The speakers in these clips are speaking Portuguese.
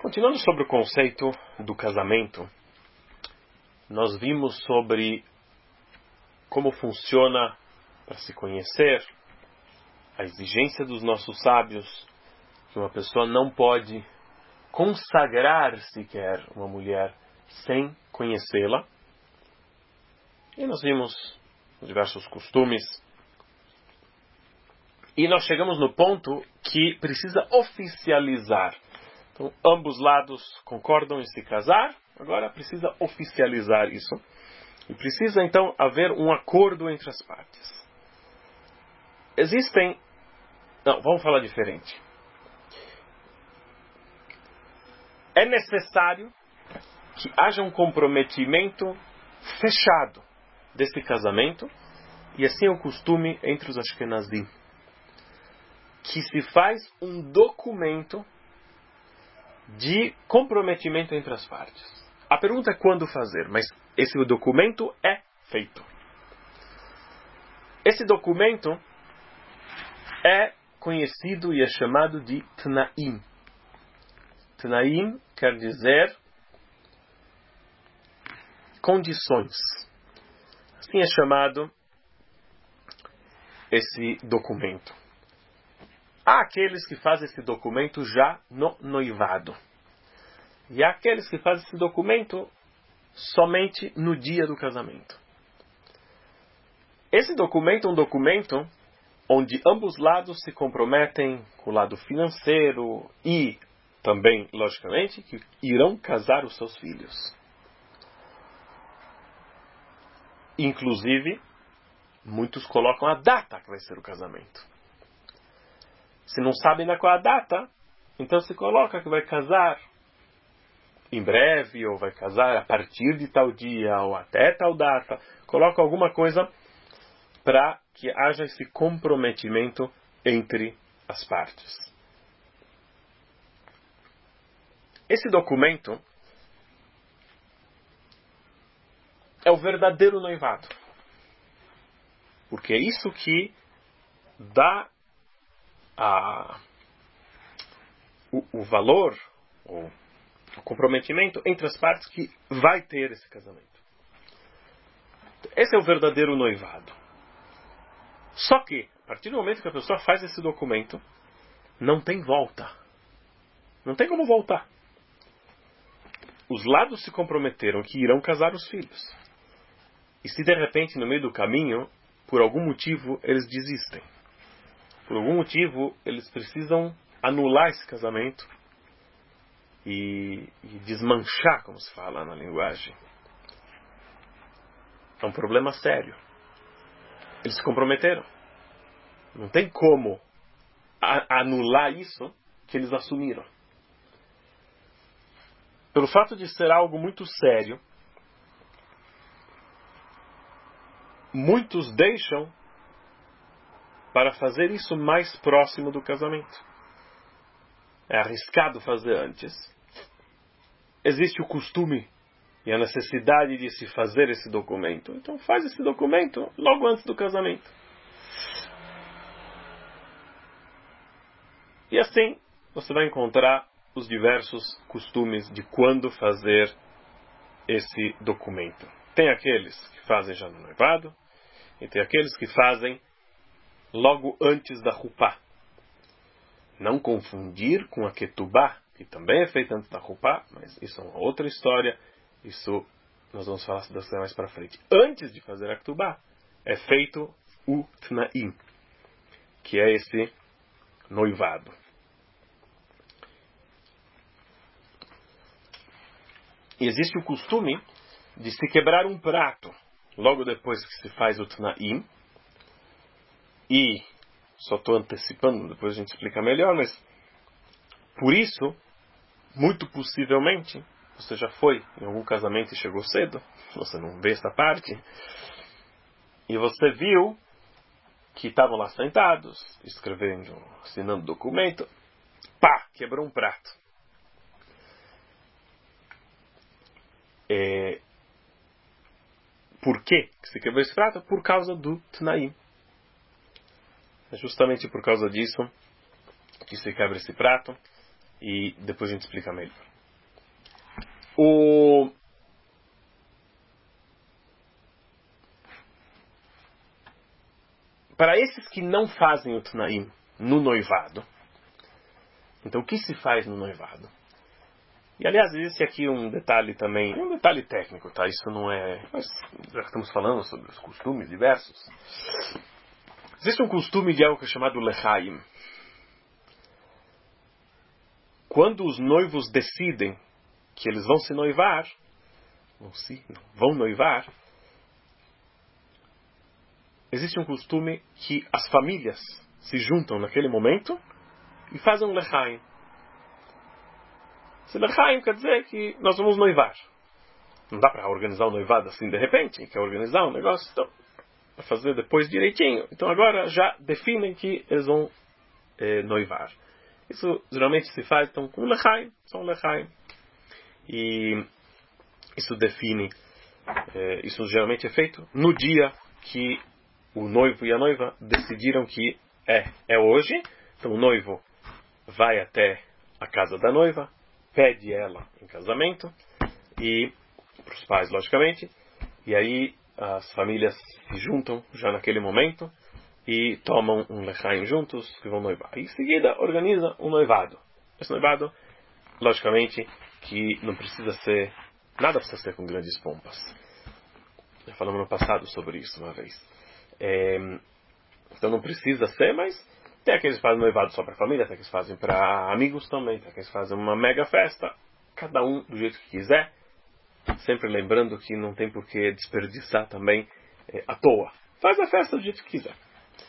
Continuando sobre o conceito do casamento, nós vimos sobre como funciona para se conhecer, a exigência dos nossos sábios, que uma pessoa não pode consagrar sequer uma mulher sem conhecê-la. E nós vimos diversos costumes. E nós chegamos no ponto que precisa oficializar. Então, ambos lados concordam em se casar, agora precisa oficializar isso. E precisa, então, haver um acordo entre as partes. Vamos falar diferente. É necessário que haja um comprometimento fechado desse casamento, e assim é o costume entre os Ashkenazim, que se faz um documento de comprometimento entre as partes. A pergunta é quando fazer, mas esse documento é feito. Esse documento é conhecido e é chamado de Tnaim. Tnaim quer dizer condições. Assim é chamado esse documento. Há aqueles que fazem esse documento já no noivado. E há aqueles que fazem esse documento somente no dia do casamento. Esse documento é um documento onde ambos lados se comprometem com o lado financeiro e também, logicamente, que irão casar os seus filhos. Inclusive, muitos colocam a data que vai ser o casamento. Se não sabem qual é a data, então se coloca que vai casar em breve, ou vai casar a partir de tal dia, ou até tal data. Coloca alguma coisa para que haja esse comprometimento entre as partes. Esse documento é o verdadeiro noivado. Porque é isso que dá o valor, ou o comprometimento entre as partes que vai ter esse casamento. Esse é o verdadeiro noivado. Só que, a partir do momento que a pessoa faz esse documento, não tem volta. Não tem como voltar. Os lados se comprometeram que irão casar os filhos. E se de repente, no meio do caminho, por algum motivo, eles desistem. Por algum motivo, eles precisam anular esse casamento e desmanchar, como se fala na linguagem. É um problema sério. Eles se comprometeram. Não tem como anular isso que eles assumiram. Pelo fato de ser algo muito sério, muitos deixam para fazer isso mais próximo do casamento. É arriscado fazer antes. Existe o costume e a necessidade de se fazer esse documento. Então faz esse documento logo antes do casamento. E assim você vai encontrar os diversos costumes de quando fazer esse documento. Tem aqueles que fazem já no noivado, e tem aqueles que fazem logo antes da Rupá. Não confundir com a Ketubá, que também é feita antes da Rupá, mas isso é uma outra história. Isso nós vamos falar dessa mais para frente. Antes de fazer a Ketubá, é feito o Tnaim, que é esse noivado. E existe o costume de se quebrar um prato logo depois que se faz o Tnaim. E só estou antecipando, depois a gente explica melhor, mas por isso, muito possivelmente, você já foi em algum casamento e chegou cedo, você não vê essa parte, e você viu que estavam lá sentados, escrevendo, assinando documento, quebrou um prato. Por que se quebrou esse prato? Por causa do Tnaim. É justamente por causa disso que se quebra esse prato, e depois a gente explica melhor. Para esses que não fazem o Tnaim no noivado, então o que se faz no noivado? E aliás, existe aqui um detalhe também, um detalhe técnico, tá? Isso não é... Nós já estamos falando sobre os costumes diversos. Existe um costume de algo que é chamado Lechaim. Quando os noivos decidem que eles vão se noivar, vão noivar, existe um costume que as famílias se juntam naquele momento e fazem um Lechaim. Esse Lechaim quer dizer que nós vamos noivar. Não dá para organizar o noivado assim de repente, quer organizar um negócio, então vai fazer depois direitinho. Então agora já definem que eles vão noivar. Isso geralmente se faz então com Lechaim, só um Lechaim. E isso define, isso geralmente é feito no dia que o noivo e a noiva decidiram que é hoje. Então o noivo vai até a casa da noiva, pede ela em casamento, e para os pais, logicamente, e aí as famílias se juntam já naquele momento e tomam um lechaim juntos que vão noivar. E em seguida organiza um noivado. Esse noivado, logicamente, que não precisa ser, nada precisa ser com grandes pompas. Já falamos no passado sobre isso uma vez. Então não precisa ser, mas tem aqueles que fazem noivado só para a família, tem aqueles que fazem para amigos também, tem aqueles que fazem uma mega festa, cada um do jeito que quiser, sempre lembrando que não tem por que desperdiçar também à toa. Faz a festa do jeito que quiser.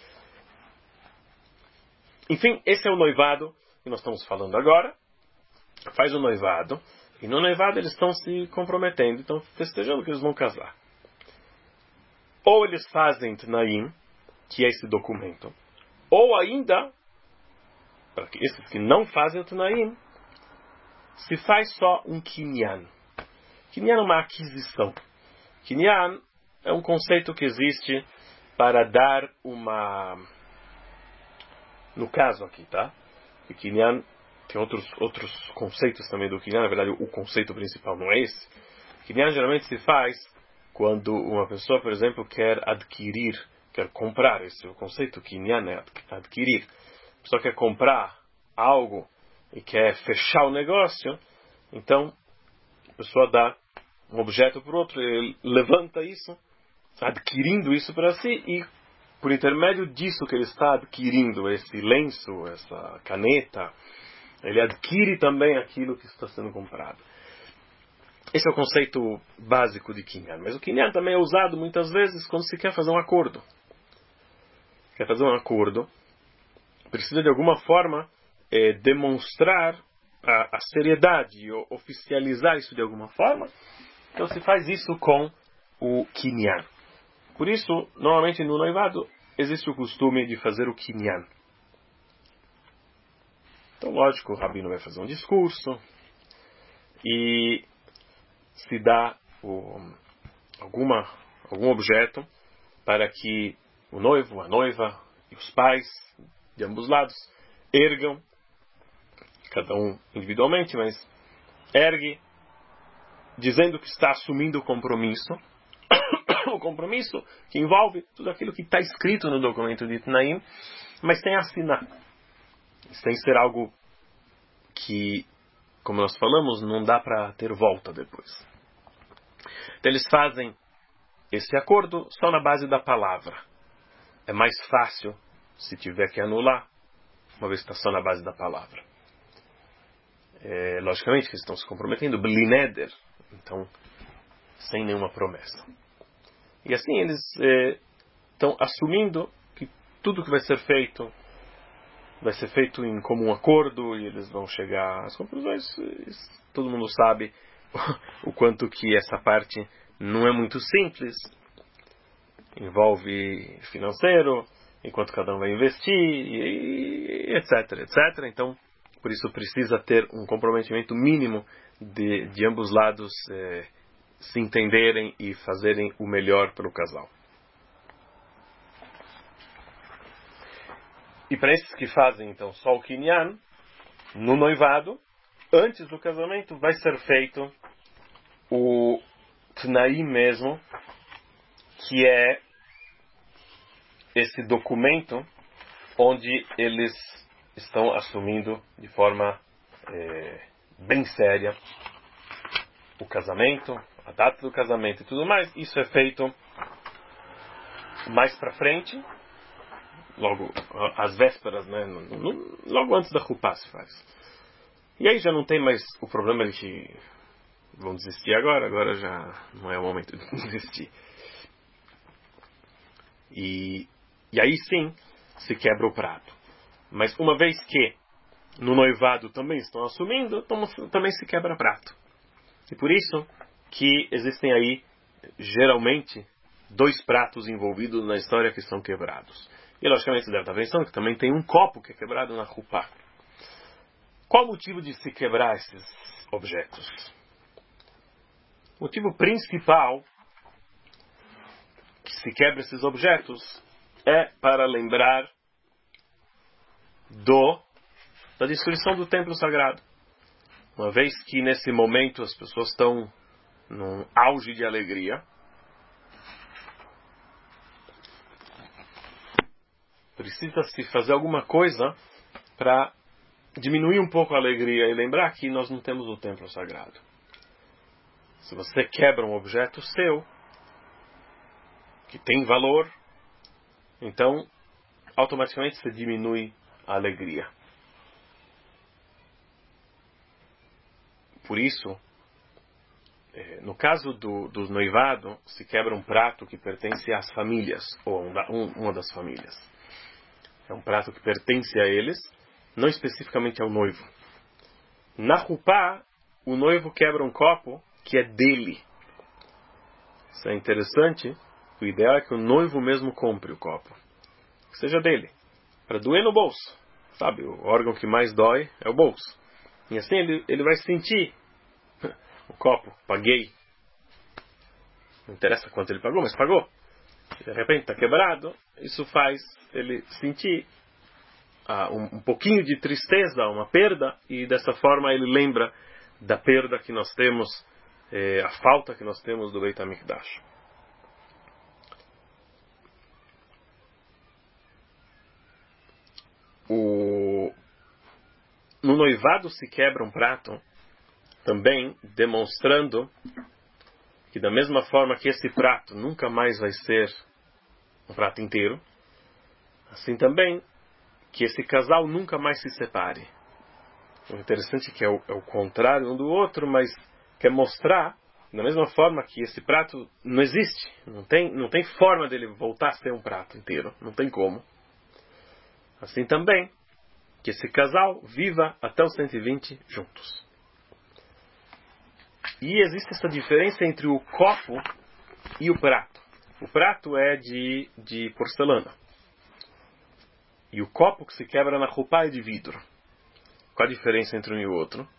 Enfim, esse é o noivado que nós estamos falando agora. Faz o noivado, e no noivado eles estão se comprometendo, estão festejando que eles vão casar. Ou eles fazem Tnaim, que é esse documento, ou ainda, para esses que não fazem o Tnaim, se faz só um Kinyan. Kinyan é uma aquisição. Kinyan é um conceito que existe para dar uma... No caso aqui, tá? O Kinyan tem outros conceitos também do Kinyan. Na verdade, o conceito principal não é esse. Kinyan geralmente se faz quando uma pessoa, por exemplo, quer comprar. Esse é o conceito. Kinyan é adquirir. A pessoa quer comprar algo e quer fechar o negócio, então a pessoa dá um objeto para o outro, ele levanta isso, adquirindo isso para si, e por intermédio disso que ele está adquirindo, esse lenço, essa caneta, ele adquire também aquilo que está sendo comprado. Esse é o conceito básico de Kinyan. Mas o Kinyan também é usado muitas vezes quando se quer fazer um acordo. Quer fazer um acordo, precisa de alguma forma demonstrar a seriedade e oficializar isso de alguma forma. Então se faz isso com o Kinyan. Por isso, normalmente no noivado existe o costume de fazer o Kinyan. Então, lógico, o rabino vai fazer um discurso e se dá algum objeto para que o noivo, a noiva e os pais de ambos lados ergam, cada um individualmente, mas ergue, dizendo que está assumindo o compromisso, o compromisso que envolve tudo aquilo que está escrito no documento de Tnaim, mas tem a assinar. Isso tem que ser algo que, como nós falamos, não dá para ter volta depois. Então eles fazem esse acordo só na base da palavra. É mais fácil se tiver que anular, uma vez que está só na base da palavra. Logicamente que eles estão se comprometendo, blineder, então sem nenhuma promessa. E assim eles estão assumindo que tudo que vai ser feito em comum acordo, e eles vão chegar às conclusões. Todo mundo sabe o quanto que essa parte não é muito simples, envolve financeiro, enquanto cada um vai investir, e etc, etc. Então, por isso precisa ter um comprometimento mínimo de ambos lados se entenderem e fazerem o melhor para o casal. E para esses que fazem então só o Kinyan, no noivado, antes do casamento vai ser feito o Tnaí mesmo, que é esse documento onde eles estão assumindo de forma bem séria o casamento, a data do casamento e tudo mais. Isso é feito mais pra frente, logo às vésperas, né? Logo antes da Chupá se faz. E aí já não tem mais o problema de que vão desistir agora já não é o momento de desistir. E aí sim se quebra o prato. Mas uma vez que no noivado também estão assumindo, também se quebra prato. E por isso que existem aí, geralmente, 2 pratos envolvidos na história que são quebrados. E logicamente você deve estar pensando que também tem um copo que é quebrado na Chupá. Qual o motivo de se quebrar esses objetos? O motivo principal que se quebra esses objetos é para lembrar da destruição do templo sagrado. Uma vez que nesse momento as pessoas estão num auge de alegria, precisa-se fazer alguma coisa para diminuir um pouco a alegria e lembrar que nós não temos o templo sagrado. Se você quebra um objeto seu, que tem valor, então automaticamente você diminui a alegria. Por isso, no caso do noivado, se quebra um prato que pertence às famílias, ou uma das famílias. É um prato que pertence a eles, não especificamente ao noivo. Na Chupá, o noivo quebra um copo que é dele. Isso é interessante. O ideal é que o noivo mesmo compre o copo. Que seja dele. Para doer no bolso. Sabe, o órgão que mais dói é o bolso. E assim ele vai sentir o copo. Paguei. Não interessa quanto ele pagou, mas pagou. De repente está quebrado. Isso faz ele sentir um pouquinho de tristeza, uma perda. E dessa forma ele lembra da perda que nós temos, a falta que nós temos do Beit HaMikdash. No noivado se quebra um prato, também demonstrando que da mesma forma que esse prato nunca mais vai ser um prato inteiro, assim também que esse casal nunca mais se separe. O interessante é que é o contrário um do outro, mas quer mostrar da mesma forma que esse prato não existe, não tem forma dele voltar a ser um prato inteiro, não tem como. Assim também que esse casal viva até os 120 juntos. E existe essa diferença entre o copo e o prato. O prato é de porcelana. E o copo que se quebra na Chupá é de vidro. Qual a diferença entre um e o outro?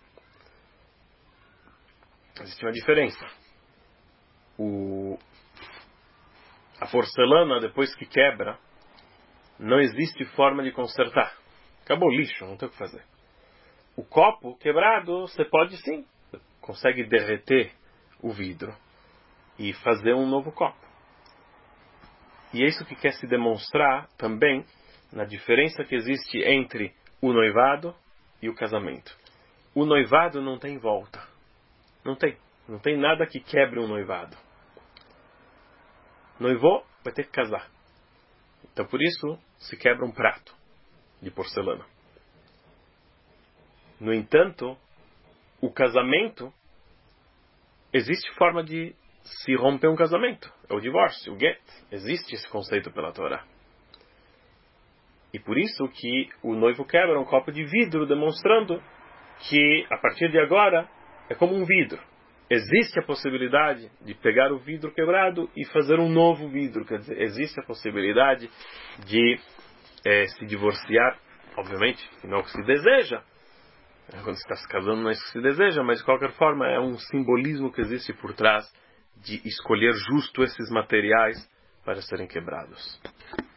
Existe uma diferença. A porcelana, depois que quebra, não existe forma de consertar. Acabou o lixo, não tem o que fazer. O copo quebrado, você pode sim. Você consegue derreter o vidro e fazer um novo copo. E é isso que quer se demonstrar também na diferença que existe entre o noivado e o casamento. O noivado não tem volta. Não tem nada que quebre um noivado. Noivou, vai ter que casar. Então por isso se quebra um prato de porcelana. No entanto, o casamento, existe forma de se romper um casamento. É o divórcio, o get. Existe esse conceito pela Torá. E por isso que o noivo quebra um copo de vidro, demonstrando que a partir de agora é como um vidro. Existe a possibilidade de pegar o vidro quebrado e fazer um novo vidro. Quer dizer, existe a possibilidade de se divorciar, obviamente, não é o que se deseja. Quando se está se casando não é isso que se deseja, mas de qualquer forma é um simbolismo que existe por trás de escolher justo esses materiais para serem quebrados.